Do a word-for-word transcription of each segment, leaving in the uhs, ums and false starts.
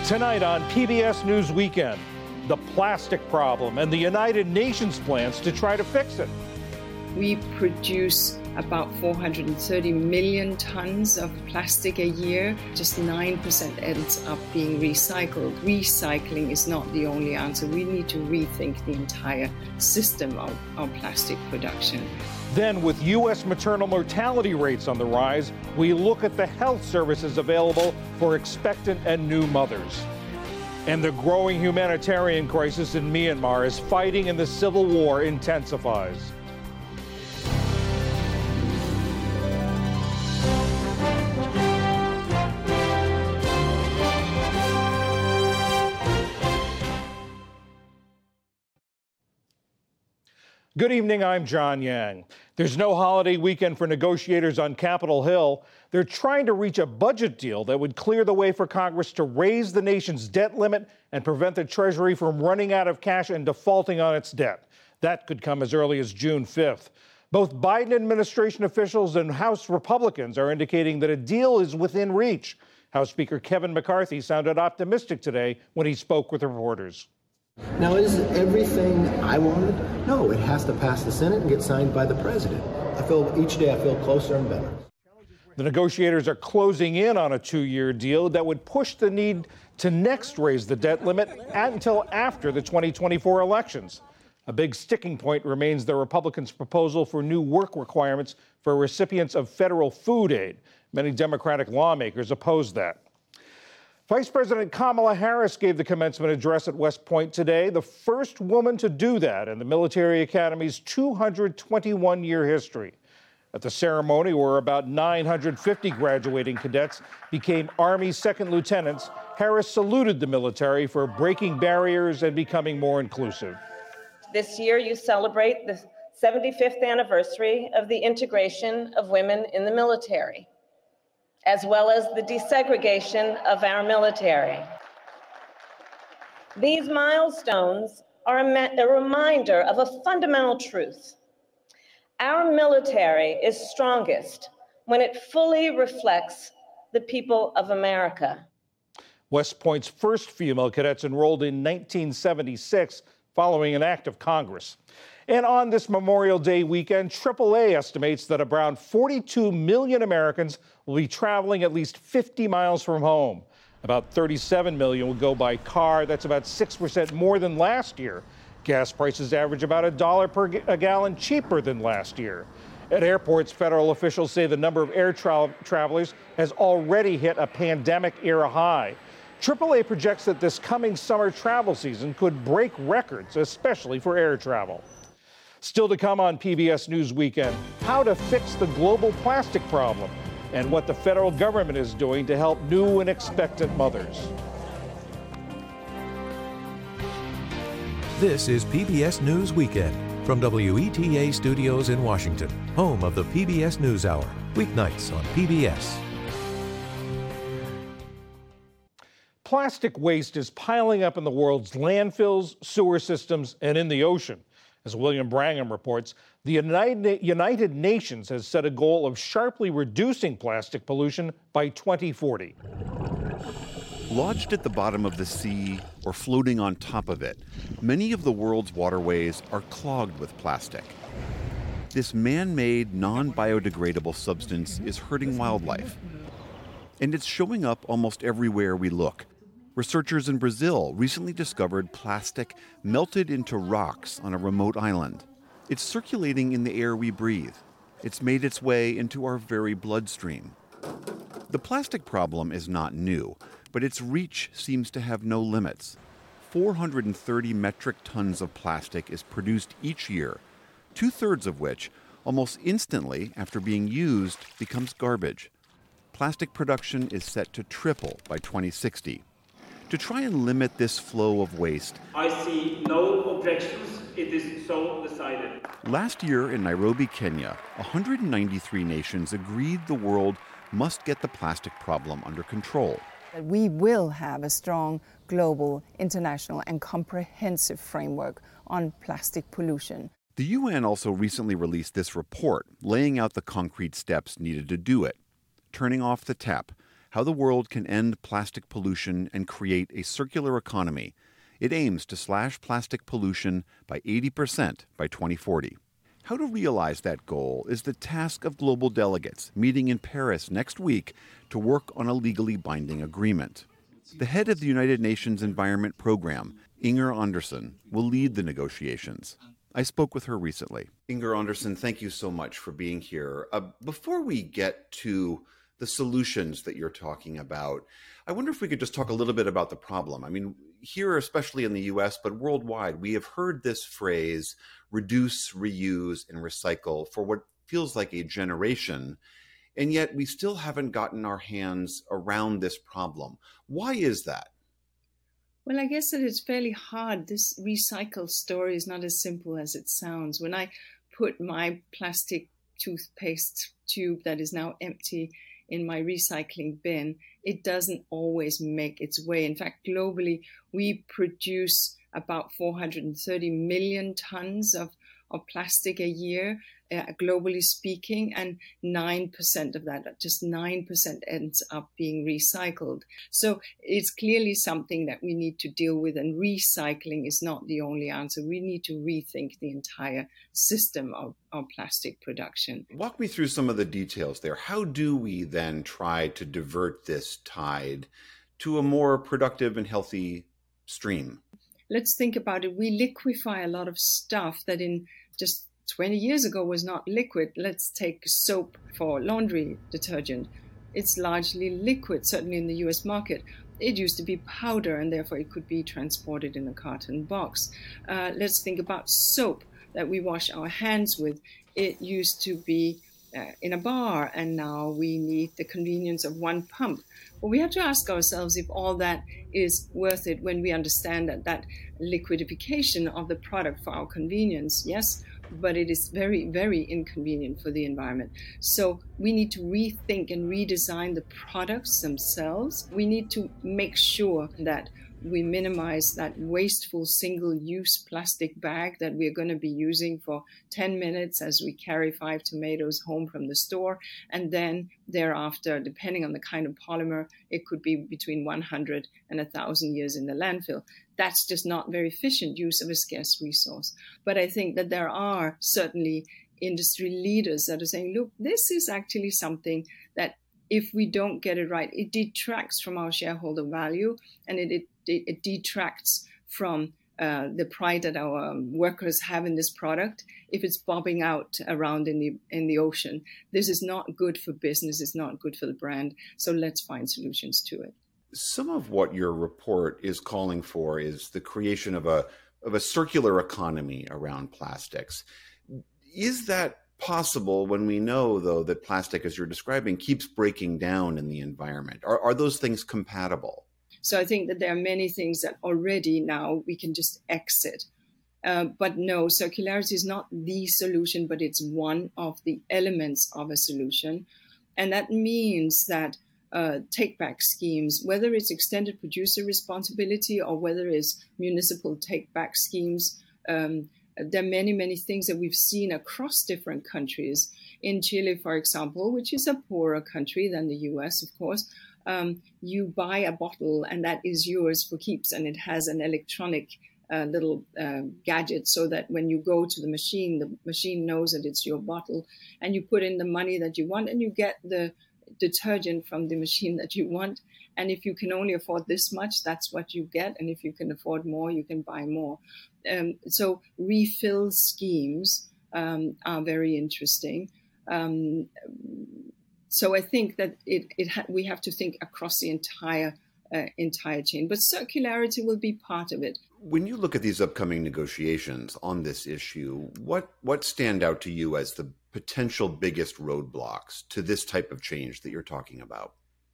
Tonight on P B S News Weekend, the plastic problem and the United Nations plans to try to fix it. We produce about four hundred thirty million tons of plastic a year. Just nine percent ends up being recycled. Recycling is not the only answer. We need to rethink the entire system of, of plastic production. Then, with U S maternal mortality rates on the rise, we look at the health services available for expectant and new mothers. And the growing humanitarian crisis in Myanmar as fighting in the civil war intensifies. Good evening, I'm John Yang. There's no holiday weekend for negotiators on Capitol Hill. They're trying to reach a budget deal that would clear the way for Congress to raise the nation's debt limit and prevent the Treasury from running out of cash and defaulting on its debt. That could come as early as June fifth. Both Biden administration officials and House Republicans are indicating that a deal is within reach. House Speaker Kevin McCarthy sounded optimistic today when he spoke with reporters. Now, is it everything I wanted? No, it has to pass the Senate and get signed by the president. I feel each day I feel closer and better. The negotiators are closing in on a two-year deal that would push the need to next raise the debt limit until after the twenty twenty-four elections. A big sticking point remains the Republicans' proposal for new work requirements for recipients of federal food aid. Many Democratic lawmakers oppose that. Vice President Kamala Harris gave the commencement address at West Point today, the first woman to do that in the military academy's two hundred twenty-one year history. At the ceremony, where about nine hundred fifty graduating cadets became Army second lieutenants, Harris saluted the military for breaking barriers and becoming more inclusive. This year, you celebrate the seventy-fifth anniversary of the integration of women in the military, as well as the desegregation of our military. These milestones are a, me- a reminder of a fundamental truth. Our military is strongest when it fully reflects the people of America. West Point's first female cadets enrolled in nineteen seventy-six following an act of Congress. And on this Memorial Day weekend, triple A estimates that around forty-two million Americans will be traveling at least fifty miles from home. About thirty-seven million will go by car. That's about six percent more than last year. Gas prices average about a dollar per a gallon cheaper than last year. At airports, federal officials say the number of air tra- travelers has already hit a pandemic-era high. triple A projects that this coming summer travel season could break records, especially for air travel. Still to come on P B S News Weekend, how to fix the global plastic problem and what the federal government is doing to help new and expectant mothers. This is P B S News Weekend from W E T A Studios in Washington, home of the P B S NewsHour, weeknights on P B S. Plastic waste is piling up in the world's landfills, sewer systems, and in the ocean. As William Brangham reports, the United, United Nations has set a goal of sharply reducing plastic pollution by twenty forty. Lodged at the bottom of the sea or floating on top of it, many of the world's waterways are clogged with plastic. This man-made, non-biodegradable substance is hurting wildlife. And it's showing up almost everywhere we look. Researchers in Brazil recently discovered plastic melted into rocks on a remote island. It's circulating in the air we breathe. It's made its way into our very bloodstream. The plastic problem is not new, but its reach seems to have no limits. four hundred thirty metric tons of plastic is produced each year, two-thirds of which, almost instantly after being used, becomes garbage. Plastic production is set to triple by twenty sixty. To try and limit this flow of waste, I see no objections. It is so decided. Last year in Nairobi, Kenya, one hundred ninety-three nations agreed the world must get the plastic problem under control. We will have a strong global, international, and comprehensive framework on plastic pollution. The U N also recently released this report laying out the concrete steps needed to do it. Turning off the tap, How the World Can End Plastic Pollution and Create a Circular Economy. It aims to slash plastic pollution by eighty percent by twenty forty. How to realize that goal is the task of global delegates meeting in Paris next week to work on a legally binding agreement. The head of the United Nations Environment Program, Inger Andersen, will lead the negotiations. I spoke with her recently. Inger Andersen, thank you so much for being here. Uh, before we get to the solutions that you're talking about, I wonder if we could just talk a little bit about the problem. I mean, here, especially in the U S, but worldwide, we have heard this phrase, reduce, reuse, and recycle for what feels like a generation, and yet we still haven't gotten our hands around this problem. Why is that? Well, I guess that it's fairly hard. This recycle story is not as simple as it sounds. When I put my plastic toothpaste tube that is now empty in my recycling bin, it doesn't always make its way. In fact, globally, we produce about four hundred thirty million tons of, of plastic a year, uh, globally speaking, and nine percent of that, just nine percent ends up being recycled. So it's clearly something that we need to deal with, and recycling is not the only answer. We need to rethink the entire system of, of plastic production. Walk me through some of the details there. How do we then try to divert this tide to a more productive and healthy stream? Let's think about it. We liquefy a lot of stuff that in just twenty years ago was not liquid. Let's take soap for laundry detergent. It's largely liquid, certainly in the U S market. It used to be powder, and therefore it could be transported in a carton box. Uh, let's think about soap that we wash our hands with. It used to be uh, in a bar, and now we need the convenience of one pump. But we have to ask ourselves if all that is worth it when we understand that that liquidification of the product for our convenience, yes, but it is very, very inconvenient for the environment. So we need to rethink and redesign the products themselves. We need to make sure that we minimize that wasteful single-use plastic bag that we're going to be using for ten minutes as we carry five tomatoes home from the store. And then thereafter, depending on the kind of polymer, it could be between one hundred and one thousand years in the landfill. That's just not very efficient use of a scarce resource. But I think that there are certainly industry leaders that are saying, look, this is actually something that if we don't get it right, it detracts from our shareholder value, and it, it, it detracts from uh, the pride that our workers have in this product if it's bobbing out around in the in the ocean. This is not good for business. It's not good for the brand. So let's find solutions to it. Some of what your report is calling for is the creation of a of a circular economy around plastics. Is that possible when we know, though, that plastic, as you're describing, keeps breaking down in the environment? Are, are those things compatible? So I think that there are many things that already now we can just exit. Uh, but no, circularity is not the solution, but it's one of the elements of a solution. And that means that uh, take-back schemes, whether it's extended producer responsibility or whether it's municipal take-back schemes, um, there are many, many things that we've seen across different countries. In Chile, for example, which is a poorer country than the U S, of course, um, you buy a bottle and that is yours for keeps, and it has an electronic uh, little uh, gadget so that when you go to the machine, the machine knows that it's your bottle, and you put in the money that you want and you get the detergent from the machine that you want. And if you can only afford this much, that's what you get. And if you can afford more, you can buy more. Um, so refill schemes um, are very interesting. Um, so I think that it, it ha- we have to think across the entire uh, entire chain. But circularity will be part of it. When you look at these upcoming negotiations on this issue, what what stand out to you as the potential biggest roadblocks to this type of change that you're talking about?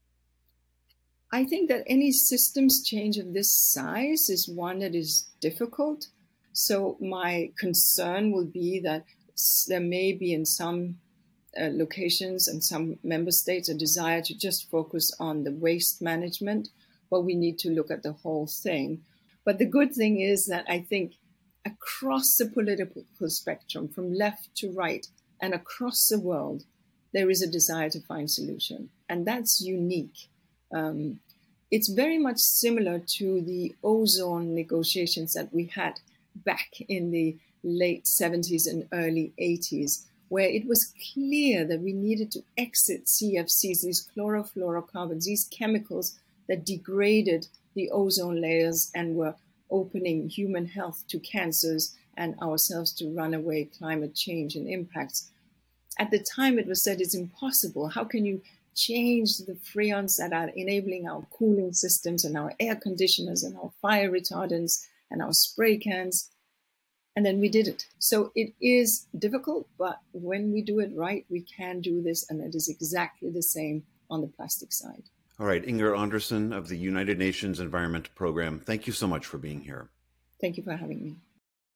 I think that any systems change of this size is one that is difficult. So my concern will be that there may be in some uh, locations and some member states a desire to just focus on the waste management, but we need to look at the whole thing. But the good thing is that I think across the political spectrum, from left to right and across the world, there is a desire to find solution. And that's unique. Um, it's very much similar to the ozone negotiations that we had back in the late seventies and early eighties, where it was clear that we needed to exit C F Cs, these chlorofluorocarbons, these chemicals that degraded the ozone layers and were opening human health to cancers and ourselves to runaway climate change and impacts. At the time, it was said it's impossible. How can you change the freons that are enabling our cooling systems and our air conditioners and our fire retardants and our spray cans? And then we did it. So it is difficult, but when we do it right, we can do this. And it is exactly the same on the plastic side. All right, Inger Andersen of the United Nations Environment Program, thank you so much for being here. Thank you for having me.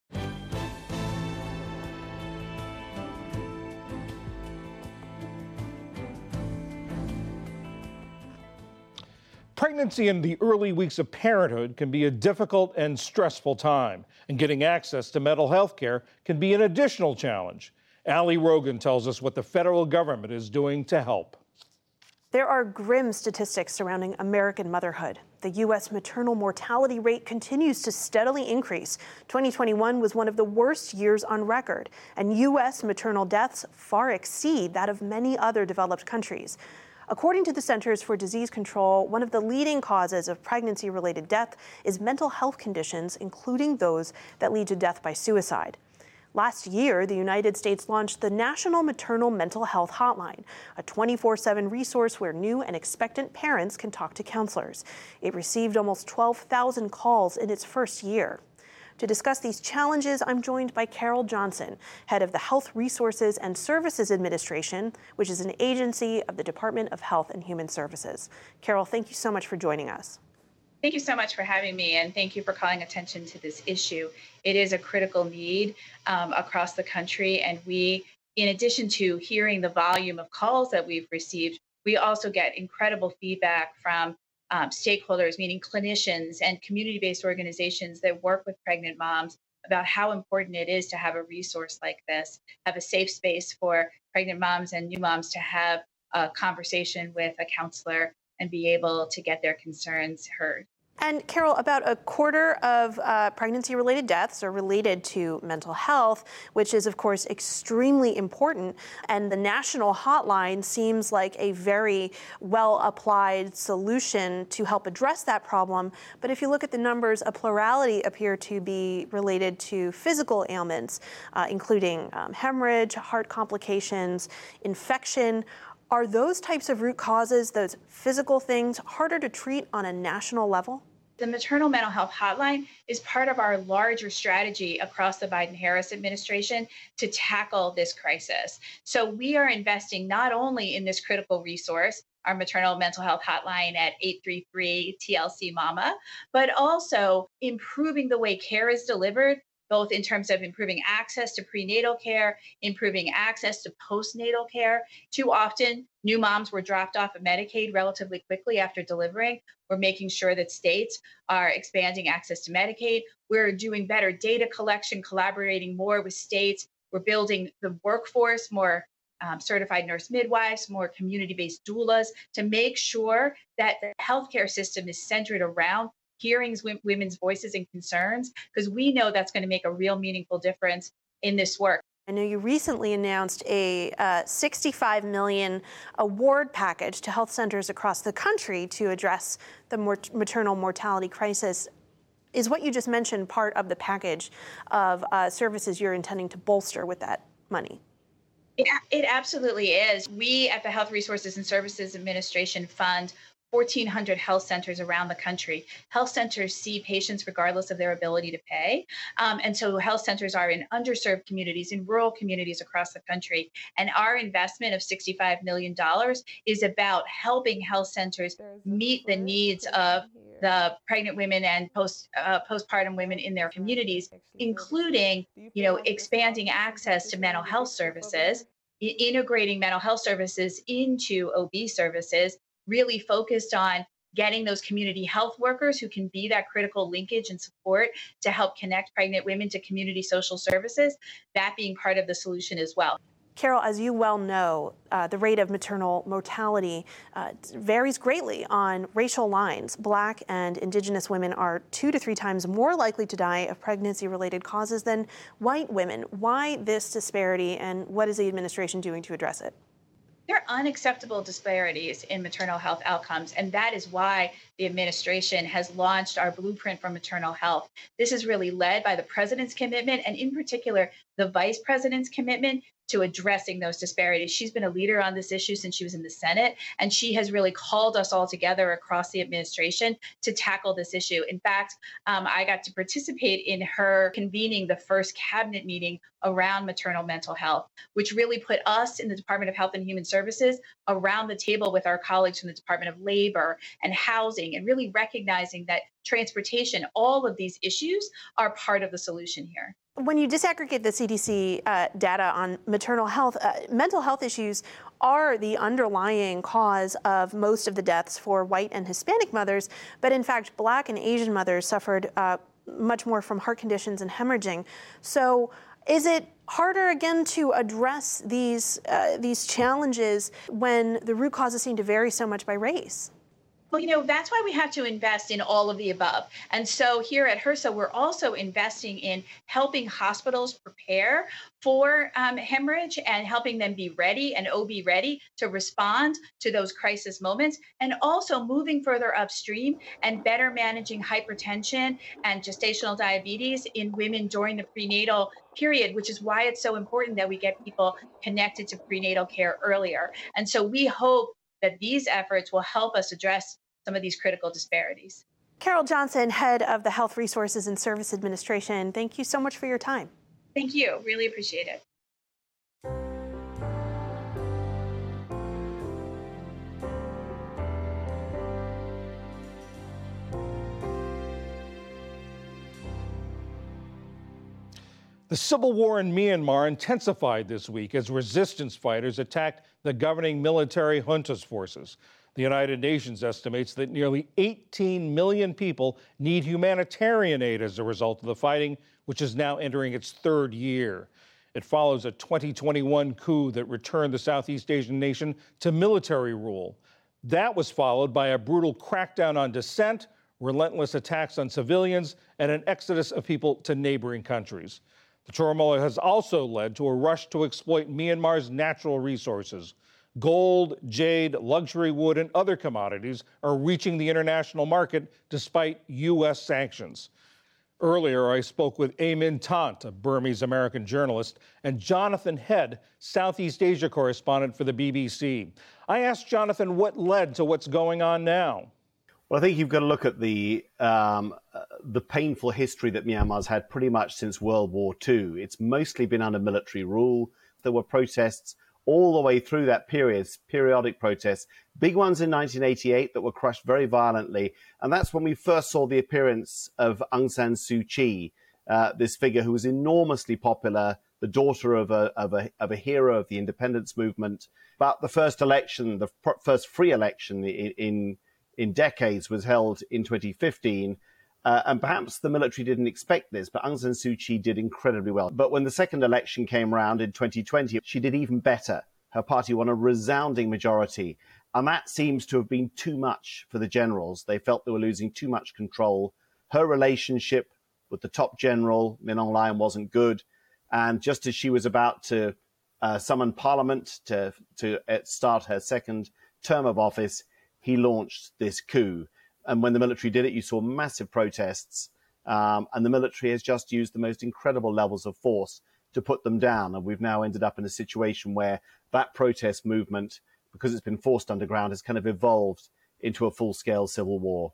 Pregnancy in the early weeks of parenthood can be a difficult and stressful time, and getting access to mental health care can be an additional challenge. Ali Rogan tells us what the federal government is doing to help. There are grim statistics surrounding American motherhood. The U S maternal mortality rate continues to steadily increase. twenty twenty-one was one of the worst years on record, and U S maternal deaths far exceed that of many other developed countries. According to the Centers for Disease Control, one of the leading causes of pregnancy-related death is mental health conditions, including those that lead to death by suicide. Last year, the United States launched the National Maternal Mental Health Hotline, a twenty-four seven resource where new and expectant parents can talk to counselors. It received almost twelve thousand calls in its first year. To discuss these challenges, I'm joined by Carol Johnson, head of the Health Resources and Services Administration, which is an agency of the Department of Health and Human Services. Carol, thank you so much for joining us. Thank you so much for having me, and thank you for calling attention to this issue. It is a critical need um, across the country, and we, in addition to hearing the volume of calls that we've received, we also get incredible feedback from um, stakeholders, meaning clinicians and community-based organizations that work with pregnant moms about how important it is to have a resource like this, have a safe space for pregnant moms and new moms to have a conversation with a counselor and be able to get their concerns heard. And Carol, about a quarter of uh, pregnancy-related deaths are related to mental health, which is, of course, extremely important. And the national hotline seems like a very well-applied solution to help address that problem. But if you look at the numbers, a plurality appear to be related to physical ailments, uh, including um, hemorrhage, heart complications, infection. Are those types of root causes, those physical things, harder to treat on a national level? The Maternal Mental Health Hotline is part of our larger strategy across the Biden-Harris administration to tackle this crisis. So we are investing not only in this critical resource, our Maternal Mental Health Hotline at eight three three T L C MAMA, but also improving the way care is delivered, both in terms of improving access to prenatal care, improving access to postnatal care. Too often, new moms were dropped off of Medicaid relatively quickly after delivering. We're making sure that states are expanding access to Medicaid. We're doing better data collection, collaborating more with states. We're building the workforce, more um, certified nurse midwives, more community-based doulas, to make sure that the healthcare system is centered around hearing women's voices and concerns, because we know that's going to make a real meaningful difference in this work. I know you recently announced a uh, sixty-five million dollars award package to health centers across the country to address the mor- maternal mortality crisis. Is what you just mentioned part of the package of uh, services you're intending to bolster with that money? It, it absolutely is. We at the Health Resources and Services Administration fund fourteen hundred health centers around the country. Health centers see patients regardless of their ability to pay. Um, and so health centers are in underserved communities, in rural communities across the country. And our investment of sixty-five million dollars is about helping health centers meet the needs of the pregnant women and post uh, postpartum women in their communities, including, you know, expanding access to mental health services, I- integrating mental health services into O B services, really focused on getting those community health workers who can be that critical linkage and support to help connect pregnant women to community social services, that being part of the solution as well. Carol, as you well know, uh, the rate of maternal mortality uh, varies greatly on racial lines. Black and Indigenous women are two to three times more likely to die of pregnancy-related causes than white women. Why this disparity, and what is the administration doing to address it? There are unacceptable disparities in maternal health outcomes, and that is why the administration has launched our Blueprint for Maternal Health. This is really led by the president's commitment, and in particular, the vice president's commitment to addressing those disparities. She's been a leader on this issue since she was in the Senate, and she has really called us all together across the administration to tackle this issue. In fact, um, I got to participate in her convening the first cabinet meeting around maternal mental health, which really put us in the Department of Health and Human Services around the table with our colleagues from the Department of Labor and Housing, and really recognizing that transportation, all of these issues are part of the solution here. When you disaggregate the C D C uh, data on maternal health, uh, mental health issues are the underlying cause of most of the deaths for white and Hispanic mothers. But in fact, Black and Asian mothers suffered uh, much more from heart conditions and hemorrhaging. So is it harder again to address these uh, these challenges when the root causes seem to vary so much by race? Well, you know, that's why we have to invest in all of the above. And so here at HRSA, we're also investing in helping hospitals prepare for um, hemorrhage and helping them be ready and O B ready to respond to those crisis moments, and also moving further upstream and better managing hypertension and gestational diabetes in women during the prenatal period, which is why it's so important that we get people connected to prenatal care earlier. And so we hope that these efforts will help us address some of these critical disparities. Carol Johnson, head of the Health Resources and Service Administration, thank you so much for your time. Thank you. Really appreciate it. The civil war in Myanmar intensified this week as resistance fighters attacked the governing military junta's forces. The United Nations estimates that nearly eighteen million people need humanitarian aid as a result of the fighting, which is now entering its third year. It follows a twenty twenty-one coup that returned the Southeast Asian nation to military rule. That was followed by a brutal crackdown on dissent, relentless attacks on civilians, and an exodus of people to neighboring countries. The turmoil has also led to a rush to exploit Myanmar's natural resources. Gold, jade, luxury wood, and other commodities are reaching the international market despite U S sanctions. Earlier, I spoke with Amin Tant, a Burmese-American journalist, and Jonathan Head, Southeast Asia correspondent for the B B C. I asked Jonathan what led to what's going on now. Well, I think you've got to look at the um, uh, the painful history that Myanmar's had pretty much since World War Two. It's mostly been under military rule. There were protests all the way through that period, periodic protests, big ones in nineteen eighty-eight that were crushed very violently. And that's when we first saw the appearance of Aung San Suu Kyi, uh, this figure who was enormously popular, the daughter of a, of a, of a hero of the independence movement. But the first election, the pr- first free election in, in in decades was held in twenty fifteen. Uh, and perhaps the military didn't expect this, but Aung San Suu Kyi did incredibly well. But when the second election came around in twenty twenty, she did even better. Her party won a resounding majority. And that seems to have been too much for the generals. They felt they were losing too much control. Her relationship with the top general, Min Aung Hlaing, wasn't good. And just as she was about to uh, summon parliament to, to start her second term of office, he launched this coup. And when the military did it, you saw massive protests. Um, and the military has just used the most incredible levels of force to put them down. And we've now ended up in a situation where that protest movement, because it's been forced underground, has kind of evolved into a full-scale civil war.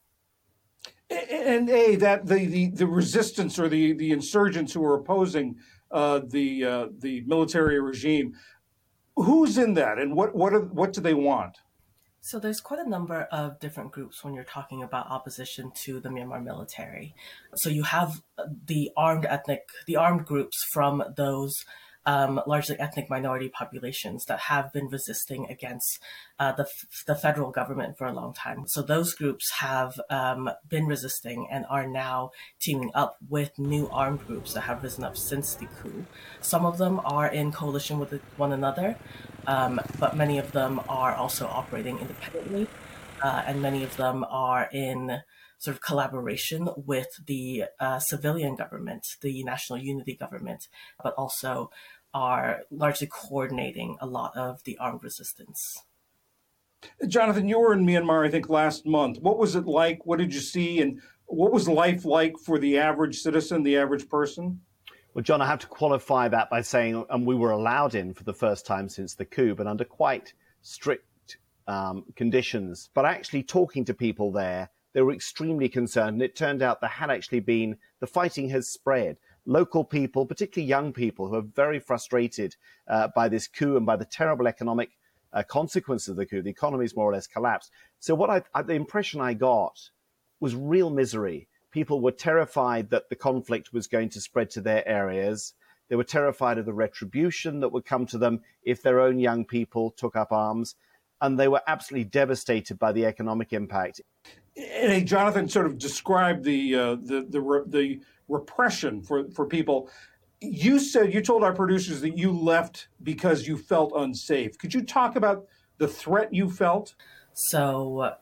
And, A, that the, the, the resistance or the, the insurgents who are opposing uh, the uh, the military regime, who's in that and what what are, what do they want? So there's quite a number of different groups when you're talking about opposition to the Myanmar military. So you have the armed ethnic, the armed groups from those um, largely ethnic minority populations that have been resisting against uh, the, the federal government for a long time. So those groups have um, been resisting and are now teaming up with new armed groups that have risen up since the coup. Some of them are in coalition with one another, um, but many of them are also operating independently, uh, and many of them are in sort of collaboration with the uh, civilian government, the National Unity Government, but also are largely coordinating a lot of the armed resistance. Jonathan, you were in Myanmar, I think, last month. What was it like? What did you see? And what was life like for the average citizen, the average person? Well, John, I have to qualify that by saying, and we were allowed in for the first time since the coup, but under quite strict um, conditions. But actually talking to people there, they were extremely concerned. And it turned out there had actually been, the fighting has spread. Local people, particularly young people, who are very frustrated uh, by this coup and by the terrible economic uh, consequences of the coup. The economy's more or less collapsed. So what I, I, the impression I got was real misery. People were terrified that the conflict was going to spread to their areas. They were terrified of the retribution that would come to them if their own young people took up arms. And they were absolutely devastated by the economic impact. And hey, Jonathan sort of described the uh, the the, re- the repression for, for people. You said, you told our producers that you left because you felt unsafe. Could you talk about the threat you felt? So,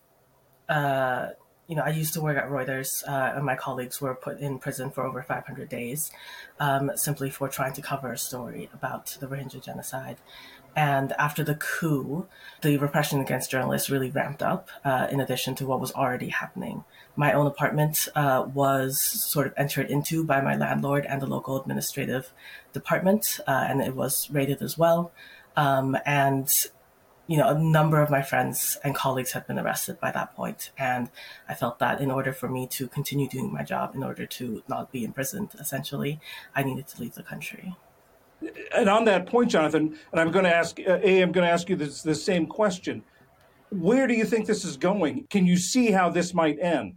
uh, you know, I used to work at Reuters, uh, and my colleagues were put in prison for over five hundred days, um, simply for trying to cover a story about the Rohingya genocide. And after the coup, the repression against journalists really ramped up, uh, in addition to what was already happening. My own apartment uh, was sort of entered into by my landlord and the local administrative department, uh, and it was raided as well. Um, and, you know, a number of my friends and colleagues had been arrested by that point. And I felt that in order for me to continue doing my job, in order to not be imprisoned, essentially, I needed to leave the country. And on that point, Jonathan, and I'm going to ask, uh, A, I'm going to ask you this, the same question. Where do you think this is going? Can you see how this might end?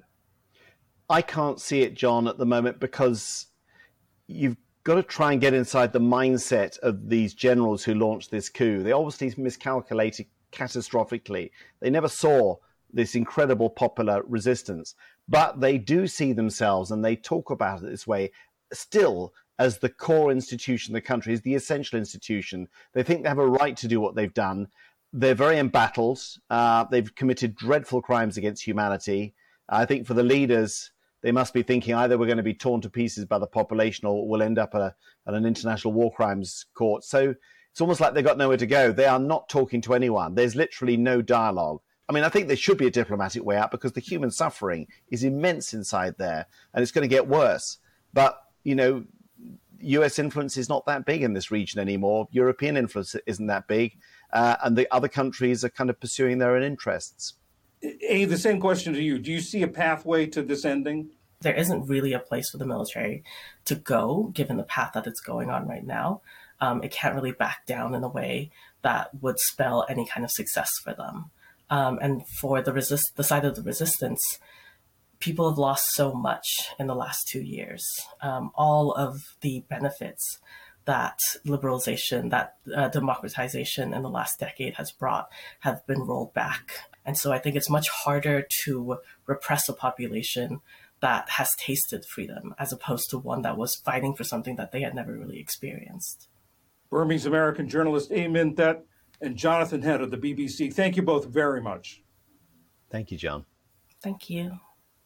I can't see it, John, at the moment, because you've got to try and get inside the mindset of these generals who launched this coup. They obviously miscalculated catastrophically. They never saw this incredible popular resistance, but they do see themselves, and they talk about it this way, still as the core institution of the country, is the essential institution. They think they have a right to do what they've done. They're very embattled. Uh, they've committed dreadful crimes against humanity. I think for the leaders, they must be thinking either we're going to be torn to pieces by the population or we'll end up at, a, at an international war crimes court. So it's almost like they've got nowhere to go. They are not talking to anyone. There's literally no dialogue. I mean, I think there should be a diplomatic way out because the human suffering is immense inside there and it's going to get worse. But, you know, U S influence is not that big in this region anymore. European influence isn't that big. Uh, and the other countries are kind of pursuing their own interests. A, the same question to you. Do you see a pathway to this ending? There isn't really a place for the military to go, given the path that it's going on right now. Um, it can't really back down in a way that would spell any kind of success for them. Um, and for the resist, the side of the resistance, people have lost so much in the last two years. Um, all of the benefits that liberalization, that uh, democratization in the last decade has brought have been rolled back. And so I think it's much harder to repress a population that has tasted freedom as opposed to one that was fighting for something that they had never really experienced. Burmese American journalist A. Min That and Jonathan Head of the B B C. Thank you both very much. Thank you, John. Thank you.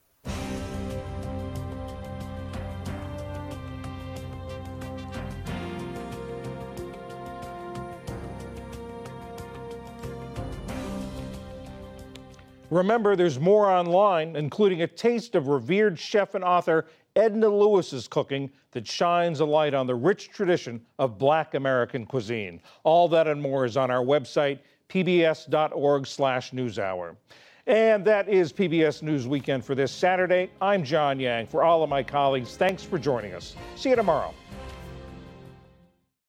Remember, there's more online, including a taste of revered chef and author Edna Lewis's cooking that shines a light on the rich tradition of Black American cuisine. All that and more is on our website, p b s dot org slash newshour. And that is P B S News Weekend for this Saturday. I'm John Yang. For all of my colleagues, thanks for joining us. See you tomorrow.